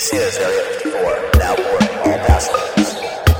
is Area 54. Now board all passengers.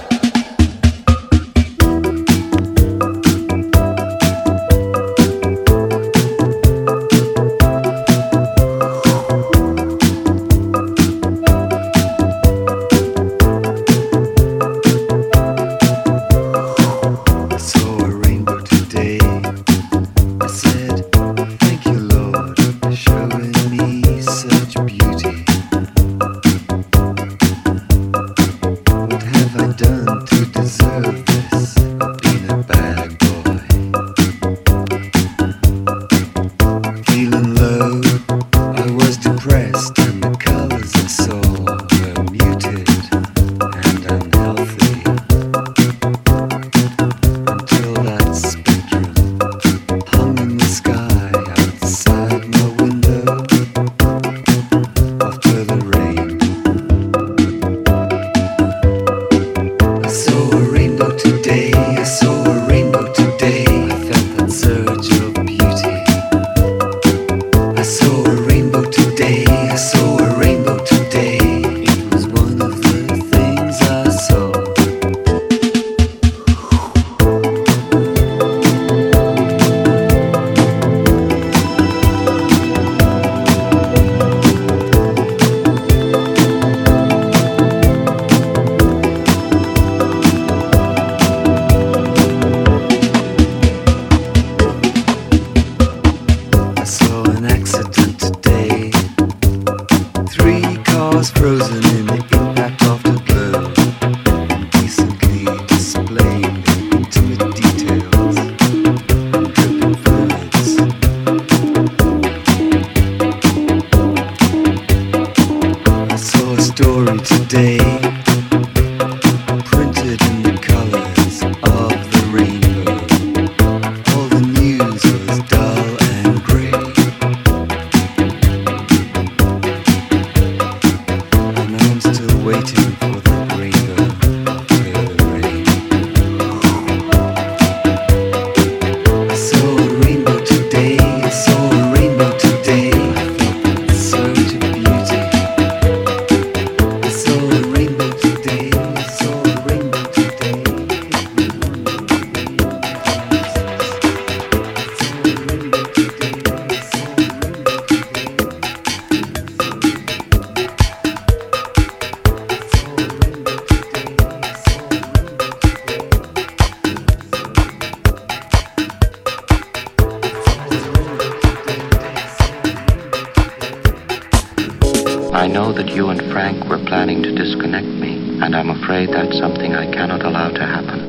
I know that you and Frank were planning to disconnect me, and I'm afraid that's something I cannot allow to happen.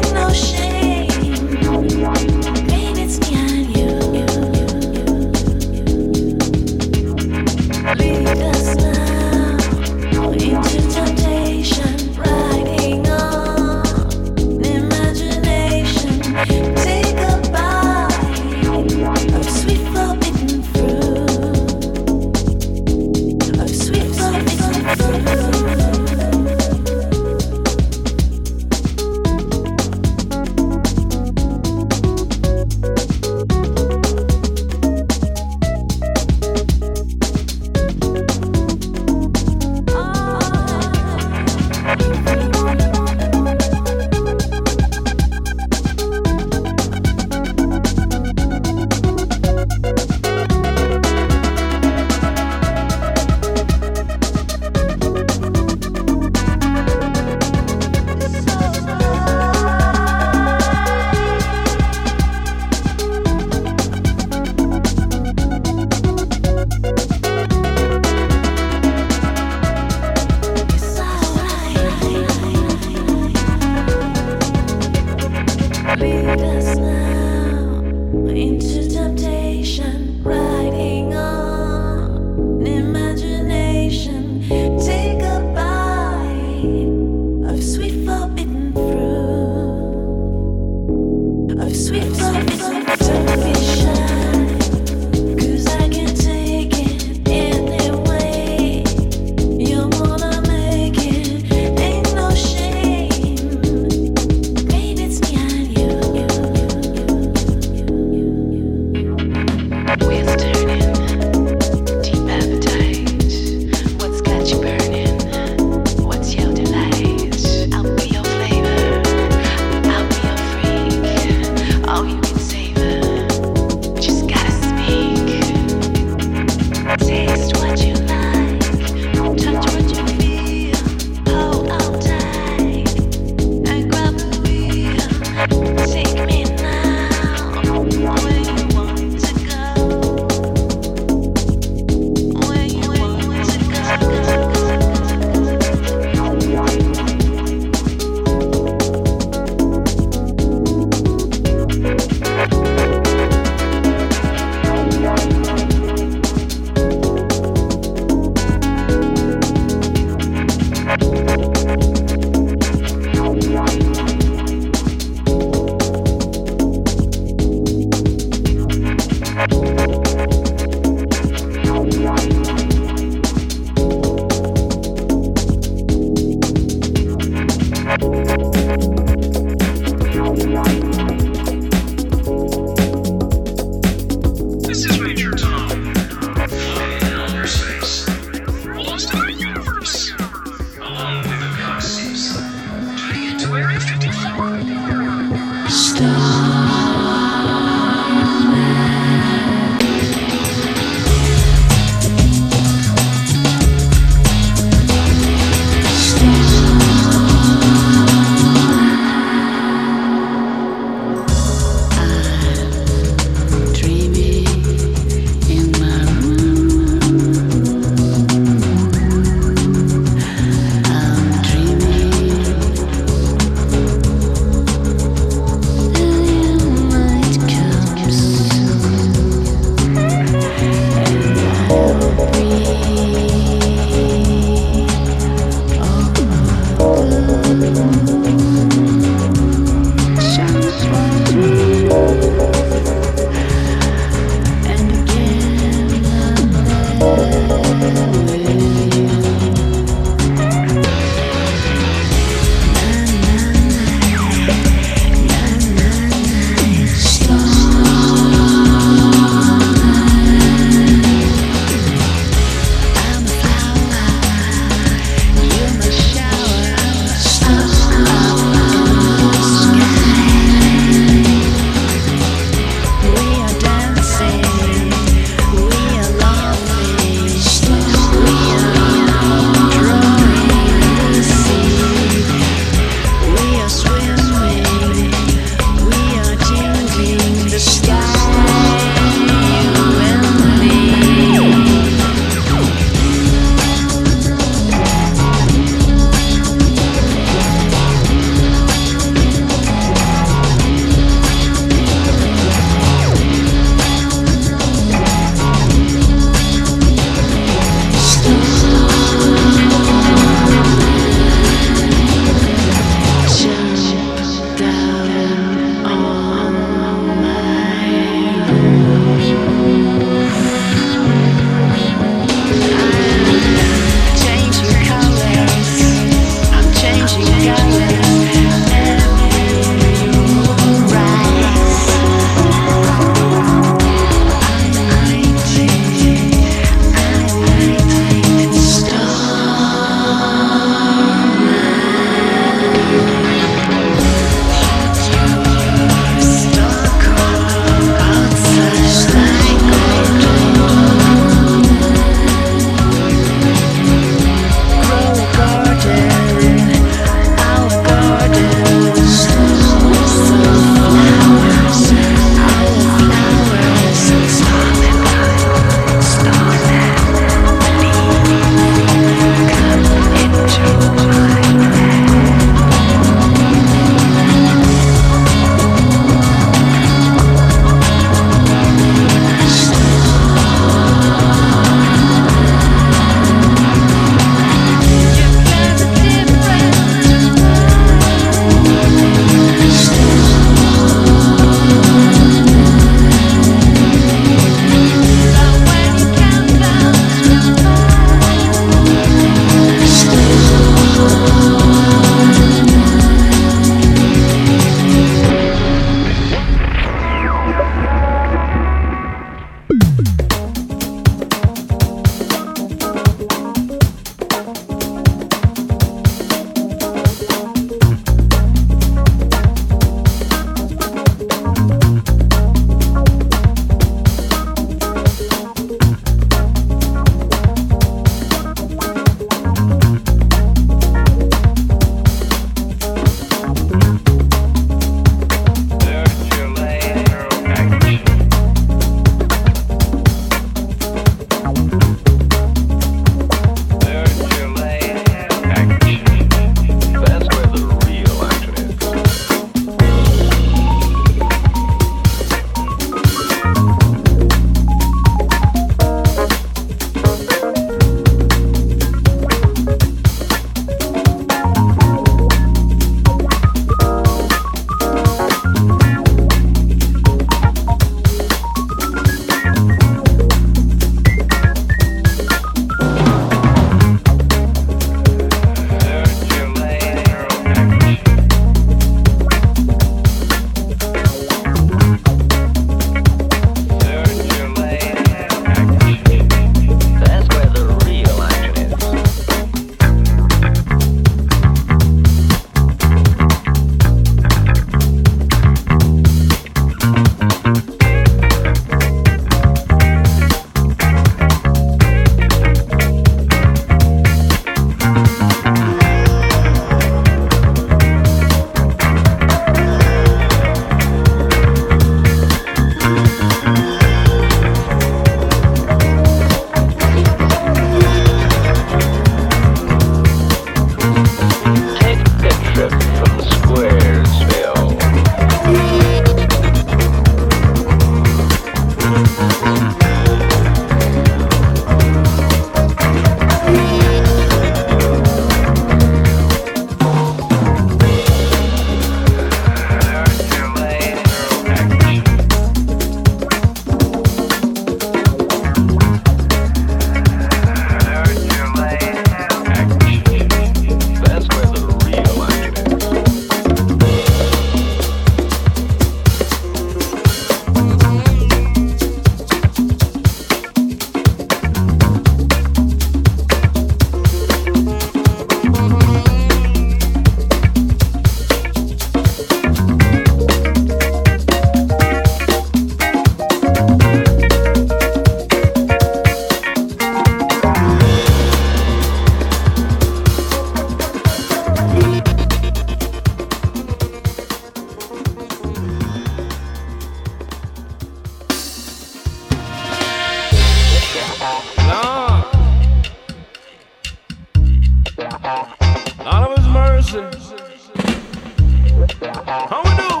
How we do?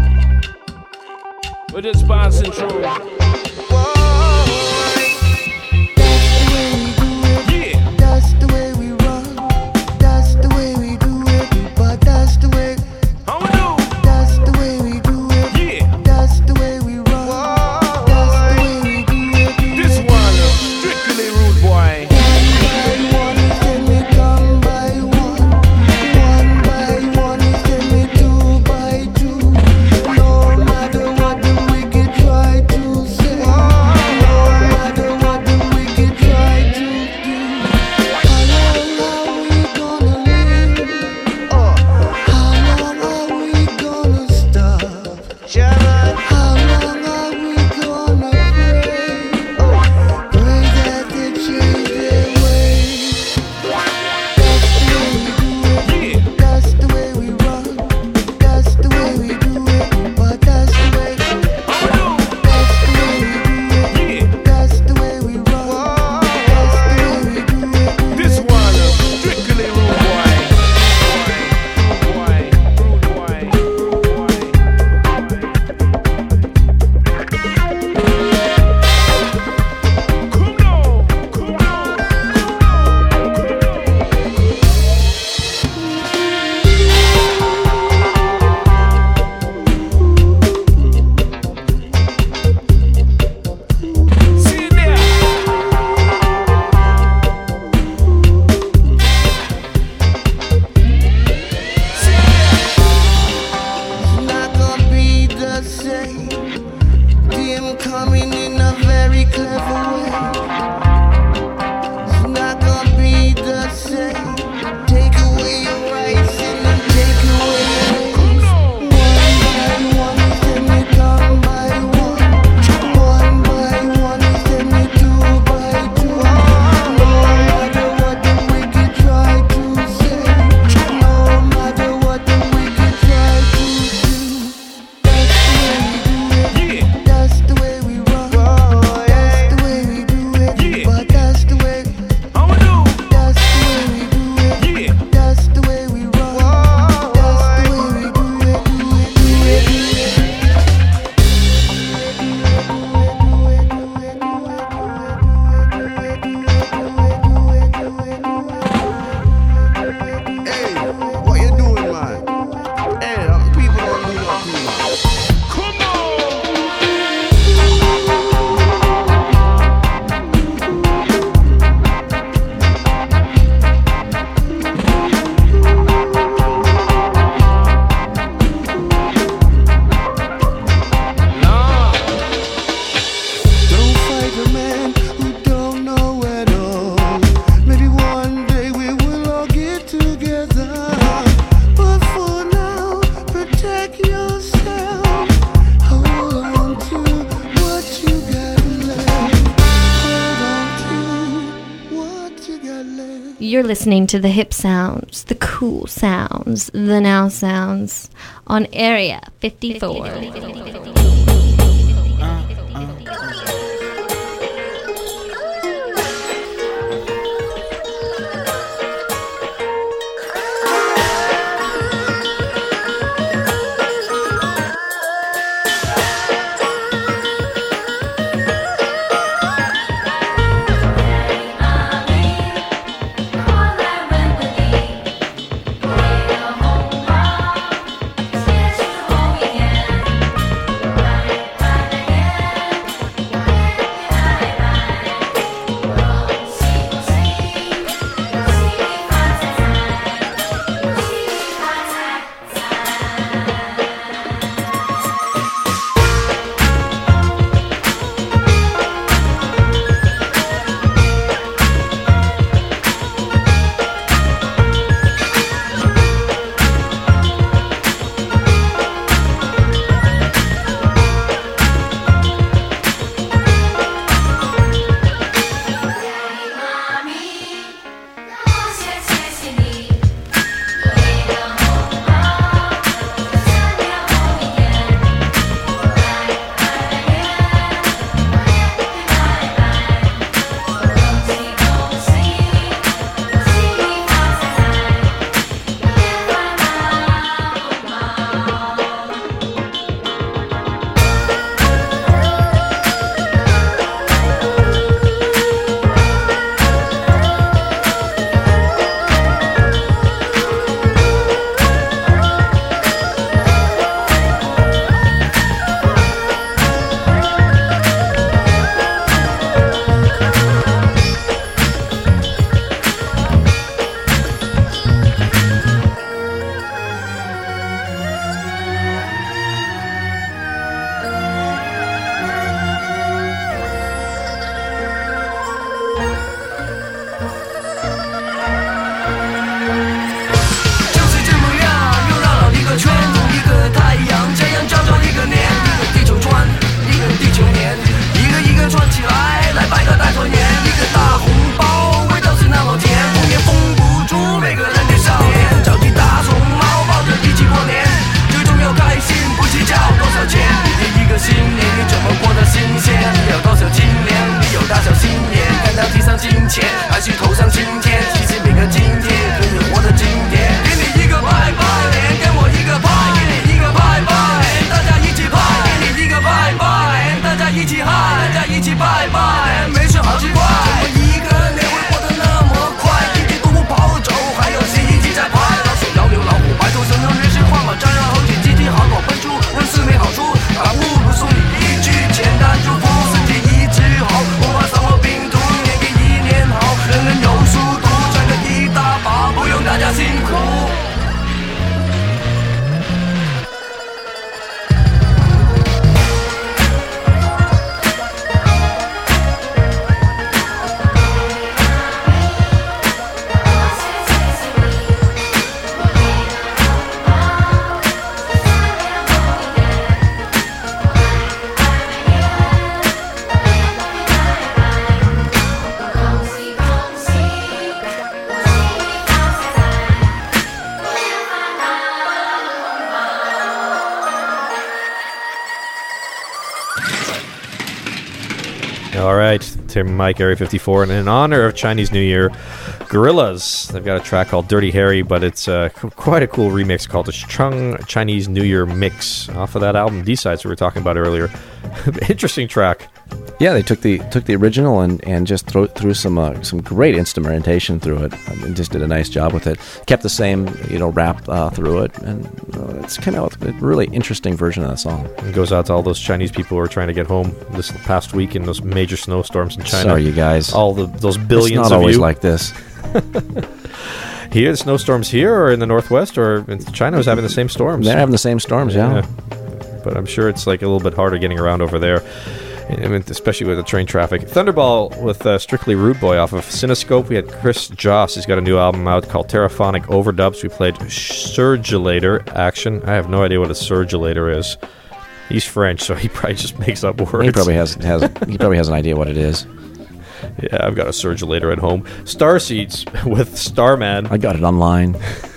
We're just passing through. That's the way we run. That's the way we do it. But that's the way. How we do? That's the way we do it. Yeah. That's the way we run. That's the way we do it. This one, strictly rude boy. One till we come by one. One by one till we two by two. No matter what the wicked try to say. No matter what the wicked try to do. How long are we gonna live? How long are we gonna stop? How long are we gonna pray? Pray that they change their ways. That's the way we do it. That's the way we run. That's the way we do it. But that's the way. How we do? That's the way we do it. That's the way we run. That's the way we do it. This one, strictly rude boy. Rude boy. Come on. See it there. It's not gonna be the same. Them coming in a very clever way. It's not gonna be the same. Take away your rights and then take away your names. One by one, then we come by one. One by one, then we two by two. No matter what the wicked try to say. No matter what the wicked try to do. That's the way we do it. That's the way we run. That's the way we do it. But that's the way. How we do? That's the way we do it. That's the way we run. That's the way we do it. Hey, what you doing, man? Hey, people don't do nothing, man. Come on. Nah. Don't fight a man who don't know at all. Maybe one day we will all get together. But for now, protect yourself. Hold on to what you got left. Hold on to what you got left. You're listening to the hip sounds, the cool sounds, the now sounds on Area 54. All right, Tim, Mike, Area 54, and in honor of Chinese New Year, Gorillaz. They've got a track called Dirty Harry, but it's quite a cool remix called the Chung Chinese New Year Mix off of that album D-Sides we were talking about earlier. Interesting track. Yeah, they took the original and just threw some great instrumentation through it, and just did a nice job with it. Kept the same rap through it, and it's kind of a really interesting version of that song. It goes out to all those Chinese people who are trying to get home this past week in those major snowstorms in China. Sorry, you guys. All those billions it's not of always you. like this. Here, the snowstorms here, or in the Northwest, or in China was having the same storms. They're having the same storms, yeah. But I'm sure it's like a little bit harder getting around over there. I mean, especially with the train traffic. Thunderball with Strictly Rude Boy off of Cinescope. We had Chris Joss. He's got a new album out called Terraphonic Overdubs. We played Surgulator Action. I have no idea what a surgulator is. He's French, so he probably just makes up words. He probably has an idea what it is. Yeah, I've got a surgulator at home. Starseeds with Starman. I got it online.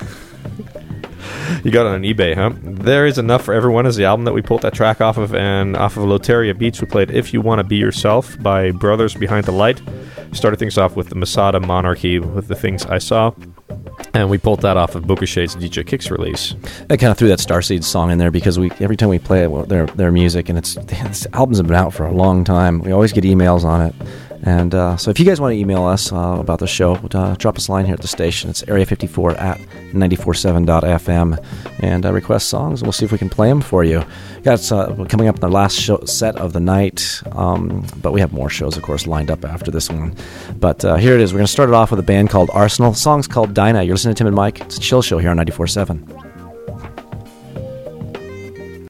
You got it on eBay, huh? There Is Enough for Everyone is the album that we pulled that track off of, and off of Loteria Beats we played If You Want to Be Yourself by Brothers Behind the Light. Started things off with the Masada Monarchy with The Things I Saw, and we pulled that off of Booker Shade's DJ Kicks release. I kind of threw that Starseed song in there because every time we play their music, and this albums have been out for a long time, we always get emails on it. And so if you guys want to email us about the show, drop us a line here at the station. It's area54 at 947.fm, and request songs, and we'll see if we can play them for you. Got coming up in the last set of the night, but we have more shows, of course, lined up after this one. But here it is. We're going to start it off with a band called Arsenal. The song's called Dinah. You're listening to Tim and Mike. It's a chill show here on 94.7.